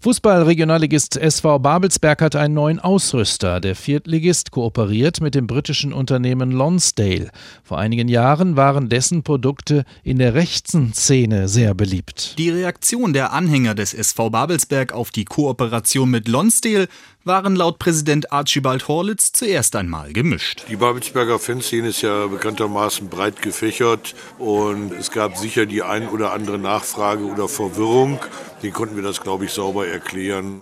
Fußball-Regionalligist SV Babelsberg hat einen neuen Ausrüster. Der Viertligist kooperiert mit dem britischen Unternehmen Lonsdale. Vor einigen Jahren waren dessen Produkte in der rechten Szene sehr beliebt. Die Reaktion der Anhänger des SV Babelsberg auf die Kooperation mit Lonsdale waren laut Präsident Archibald Horlitz zuerst einmal gemischt. Die Babelsberger Fanszene ist ja bekanntermaßen breit gefächert und es gab sicher die ein oder andere Nachfrage oder Verwirrung. Den konnten wir das, glaube ich, sauber erklären.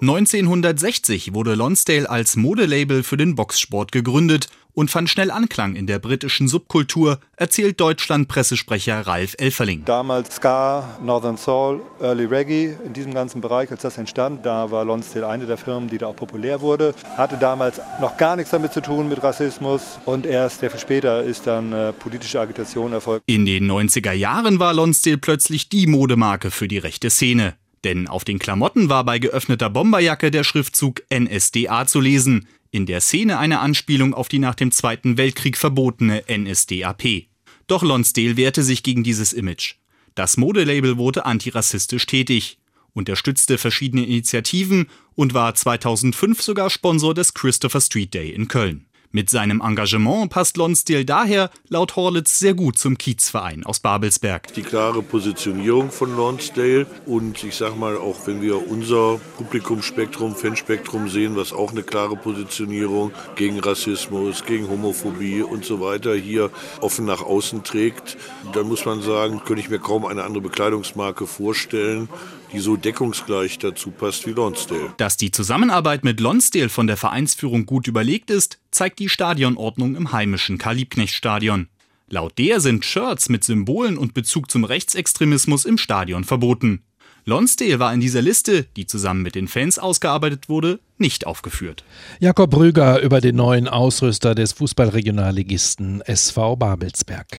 1960 wurde Lonsdale als Modelabel für den Boxsport gegründet und fand schnell Anklang in der britischen Subkultur, erzählt Deutschland-Pressesprecher Ralf Elferling. Damals Ska, Northern Soul, Early Reggae, in diesem ganzen Bereich, als das entstand, da war Lonsdale eine der Firmen, die da auch populär wurde. Hatte damals noch gar nichts damit zu tun mit Rassismus und erst sehr viel später ist dann politische Agitation erfolgt. In den 90er Jahren war Lonsdale plötzlich die Modemarke für die rechte Szene. Denn auf den Klamotten war bei geöffneter Bomberjacke der Schriftzug NSDA zu lesen. In der Szene eine Anspielung auf die nach dem Zweiten Weltkrieg verbotene NSDAP. Doch Lonsdale wehrte sich gegen dieses Image. Das Modelabel wurde antirassistisch tätig, unterstützte verschiedene Initiativen und war 2005 sogar Sponsor des Christopher Street Day in Köln. Mit seinem Engagement passt Lonsdale daher laut Horlitz sehr gut zum Kiezverein aus Babelsberg. Die klare Positionierung von Lonsdale und ich sag mal, auch wenn wir unser Publikumsspektrum, Fanspektrum sehen, was auch eine klare Positionierung gegen Rassismus, gegen Homophobie und so weiter hier offen nach außen trägt, dann muss man sagen, könnte ich mir kaum eine andere Bekleidungsmarke vorstellen, die so deckungsgleich dazu passt wie Lonsdale. Dass die Zusammenarbeit mit Lonsdale von der Vereinsführung gut überlegt ist, zeigt die Stadionordnung im heimischen Karl-Liebknecht-Stadion. Laut der sind Shirts mit Symbolen und Bezug zum Rechtsextremismus im Stadion verboten. Lonsdale war in dieser Liste, die zusammen mit den Fans ausgearbeitet wurde, nicht aufgeführt. Jakob Rüger über den neuen Ausrüster des Fußball-Regionalligisten SV Babelsberg.